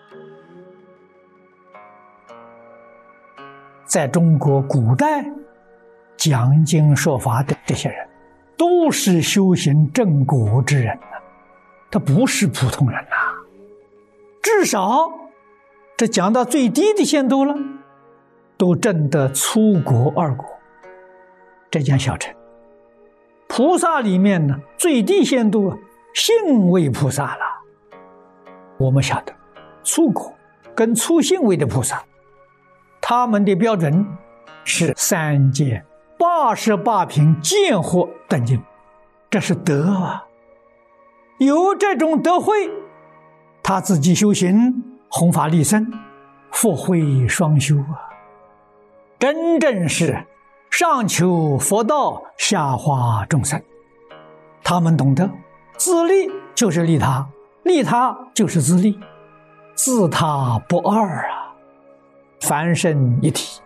在中国古代讲经说法的这些人，都是修行正果之人呐，他不是普通人呐。至少这讲到最低的限度了，都证得初果二果，这讲小乘。菩萨里面呢，最低限度信位菩萨了。我们晓得初果跟初信位的菩萨，他们的标准是三界88品见惑等境，这是德啊。有这种德慧，他自己修行弘法利生，佛慧双修啊，真正是上求佛道，下化众生。他们懂得自利就是利他，利他就是自利，自他不二啊，凡圣一体。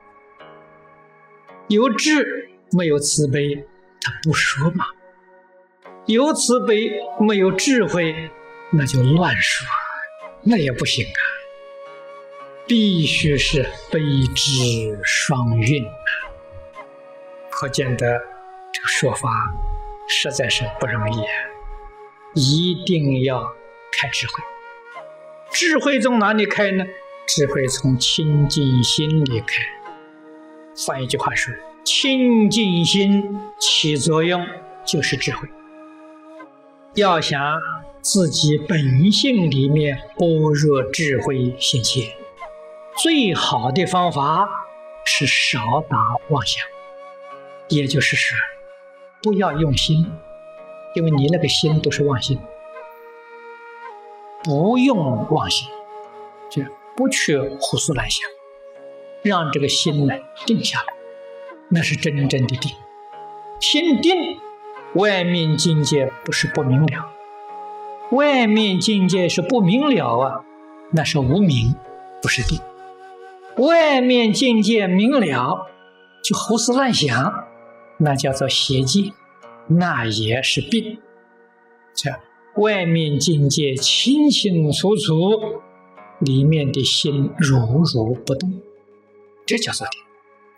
有智没有慈悲，他不说嘛；有慈悲没有智慧，那就乱说，那也不行啊。必须是悲智双运啊！可见得这个说法实在是不容易啊！一定要开智慧。智慧从哪里开呢？智慧从清净心里开。换一句话说，清净心起作用就是智慧。要想自己本性里面般若智慧显现，最好的方法是少打妄想，也就是说，不要用心，因为你那个心都是妄心。不用妄心，就不去胡思乱想，让这个心呢定下来，那是真正的定。心定，外面境界不是不明了，外面境界是不明了啊，那是无明，不是定。外面境界明了，就胡思乱想，那叫做邪见，那也是病。这外面境界清清楚楚，里面的心如如不动，这叫做定。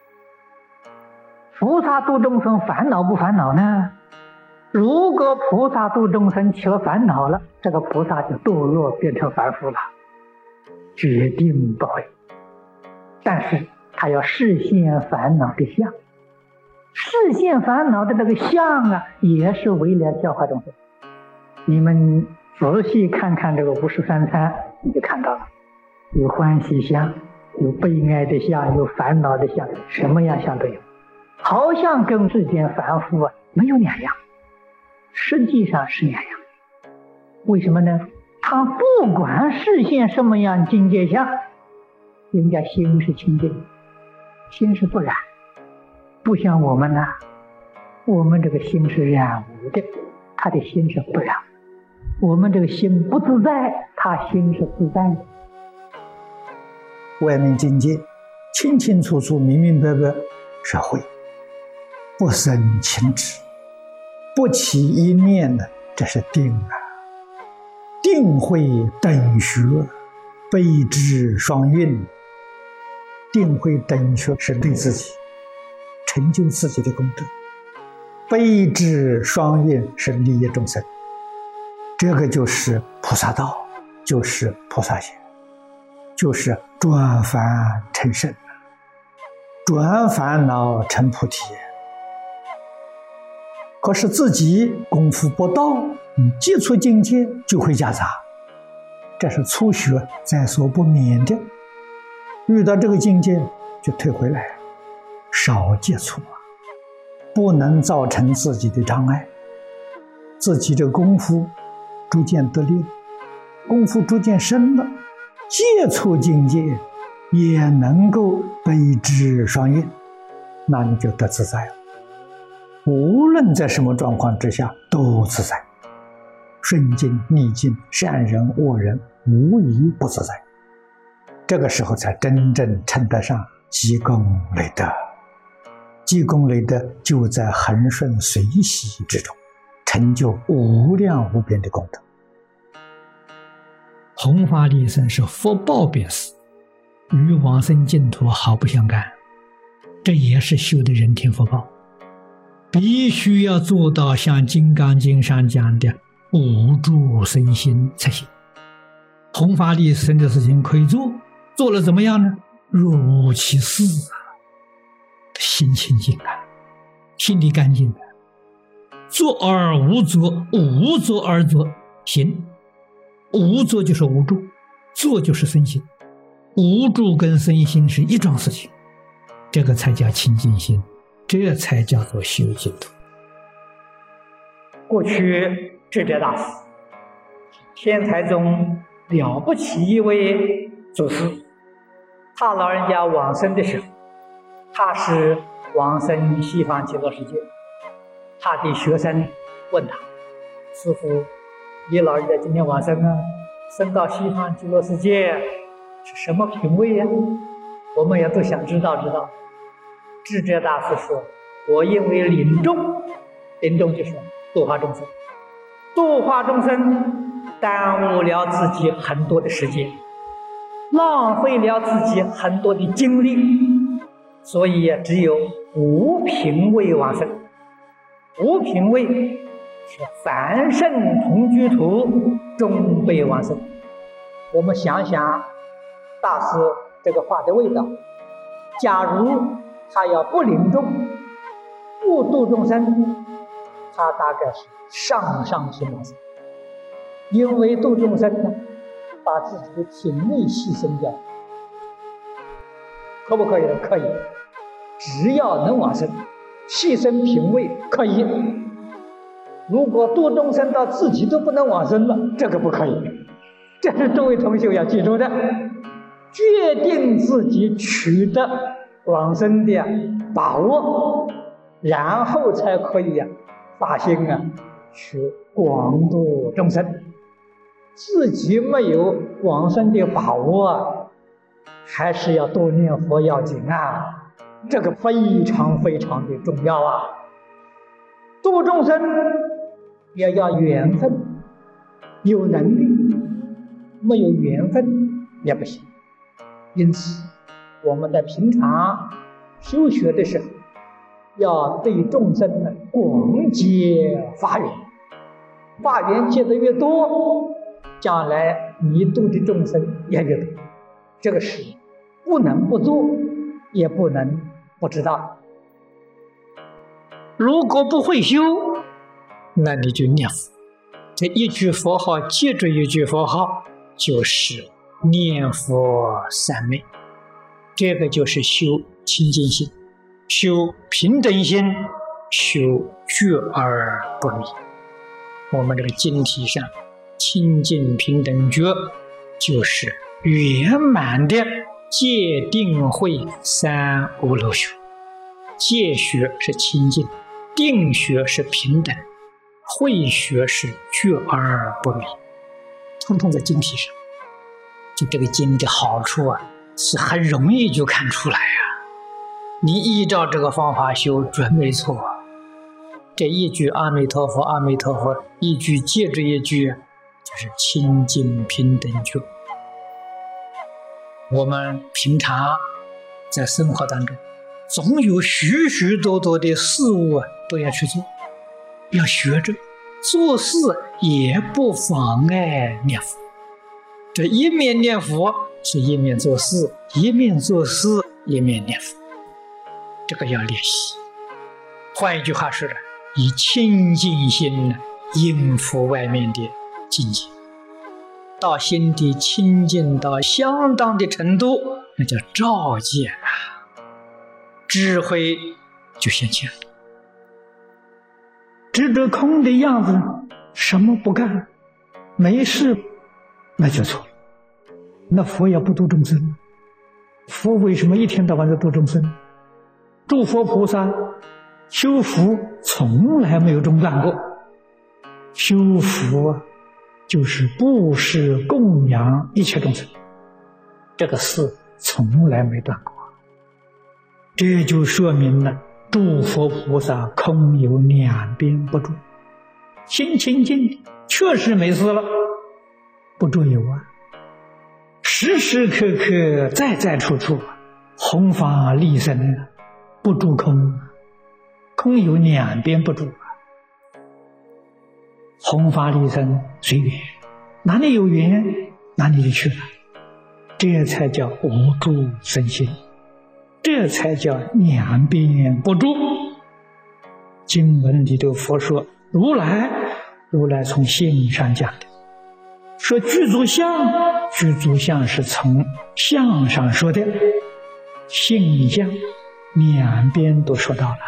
菩萨度众生烦恼不烦恼呢？如果菩萨度众生起了烦恼了，这个菩萨就堕落变成凡夫了，决定不会。但是他要示现烦恼的相，示现烦恼的这个相啊，也是为了教化众生。你们仔细看看这个53参，你就看到了，有欢喜相，有悲哀的相，有烦恼的相，什么样相都有，好像跟世间凡夫啊没有两样，实际上是两样。为什么呢？他不管示现什么样境界相，人家心是清净，心是不染，不像我们呐，我们这个心是染污的，他的心是不染。我们这个心不自在，他心是自在的。 外面境界清清楚楚、明明白白是慧，不生情执，不起一念的，这是定啊。定慧等学，悲智双运。定慧等学是对自己成就自己的功德，悲智双运是利益众生。这个就是菩萨道，就是菩萨行，就是转凡成圣，转烦恼成菩提。可是自己功夫不到，接触境界就会夹杂，这是初学在所不免的。遇到这个境界就退回来，少接触啊，不能造成自己的障碍。自己的功夫逐渐得力，功夫逐渐深了，接触境界也能够悲智双运，那你就得自在了。无论在什么状况之下都自在，顺境逆境，善人恶人，无一不自在。这个时候才真正称得上积功累德。积功累德就在恒顺随喜之中，成就无量无边的功德。 弘法利生是福报别事，与往生净土毫不相干。这也是修的人天福报，必须要做到像《金刚经》上讲的无住身心才行。弘法利生的事情可以做，做了怎么样呢？若无其事啊，心清净啊，心里干净的。做而无作，无作而作，行。无作就是无住，作就是身心。无住跟身心是一桩事情，这个才叫清净心，这才叫做修净土。 过去智者大师，天台宗了不起一位祖师，他老人家往生的时候，他是往生西方极乐世界。他的学生问他：“师父，你老人家今天往生啊，生到西方极乐世界是什么品位呀？我们也都想知道。”智者大师说：“我因为临终，临终就是度化众生，度化众生耽误了自己很多的时间，浪费了自己很多的精力，所以只有无品位往生。无品位是凡圣同居土，终被往生。”我们想想大师这个话的味道，假如他要不临终，不度众生，他大概是上品往生。因为度众生呢，把自己的品位牺牲掉，可不可以？可以，只要能往生，牺牲品位可以。如果度众生到自己都不能往生了，这个不可以。这是诸位同学要记住的，决定自己取得往生的把握，然后才可以发心去广度众生。自己没有往生的把握还是要多念佛要紧啊，这个非常的重要啊。度众生也要缘分，有能力，没有缘分也不行。因此我们在平常修学的时候，要对众生广结法缘，法缘结得越多，将来你度的众生也越多。这个事不能不做，也不能不知道。如果不会修，那你就念佛，这一句佛号接着一句佛号，就是念佛三昧。这个就是修清净心，修平等心，修觉而不迷。我们这个经题上清净平等觉，就是圆满的戒定慧三无漏学。戒学是清净，定学是平等，慧学是觉而不迷，通通在经题上。就这个经的好处是很容易就看出来你依照这个方法修准没错。这一句阿弥陀佛阿弥陀佛，一句接着一句，就是清净平等觉。我们平常在生活当中总有许许多多的事物都要去做，要学着做事，也不妨碍念佛。这一面念佛是一面做事，一面做事一面念佛，这个要练习。换一句话说，以清净心应付外面的境界，到心地清净到相当的程度，那叫照见智慧就显现了。执着空的样子，什么不干，没事，那就错了。那佛也不度众生，佛为什么一天到晚在度众生？诸佛菩萨修福从来没有中断过，修福就是布施供养一切众生，这个事从来没断过。这就说明了诸佛菩萨空有两边不住，心清净确实没事了，不住有时时刻刻在在处处弘法利生，不住空，空有两边不住弘法利生随缘，哪里有缘哪里就去了，这才叫无住生心，这才叫两边不住。经文里头佛说如来从心上讲的，说具足相是从相上说的，性相两边都说到了。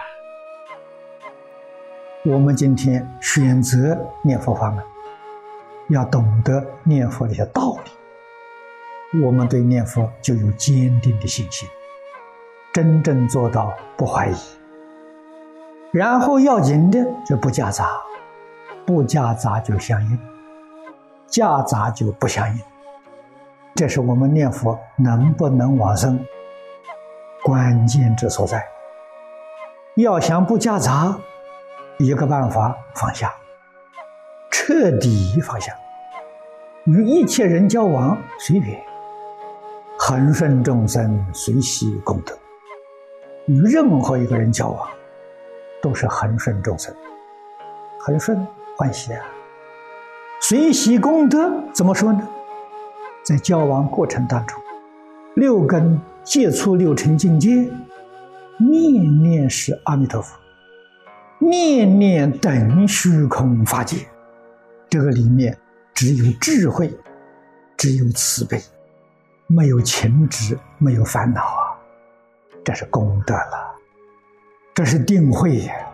我们今天选择念佛法门，要懂得念佛的一些道理，我们对念佛就有坚定的信心，真正做到不怀疑。然后要紧的就不夹杂，不夹杂就相应，夹杂就不相应。这是我们念佛能不能往生关键之所在。要想不夹杂，一个办法，放下，彻底放下，与一切人交往随缘，恒顺众生，随喜功德。与任何一个人交往都是恒顺众生，恒顺欢喜啊。随喜功德怎么说呢？在交往过程当中，六根接触六尘境界，念念是阿弥陀佛，念念等虚空法界，这个里面只有智慧，只有慈悲，没有情执，没有烦恼啊，这是功德了，这是定慧呀。